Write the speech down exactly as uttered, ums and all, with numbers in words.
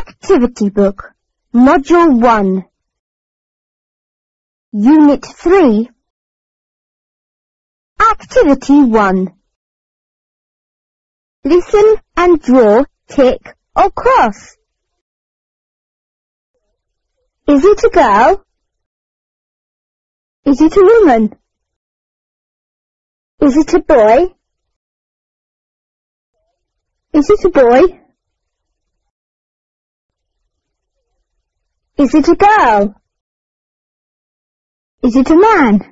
Activity Book, Module one, Unit three. Activity one. Listen and draw tick or cross. Is it a girl? Is it a woman? Is it a boy? Is it a boy? Is it a girl? Is it a man?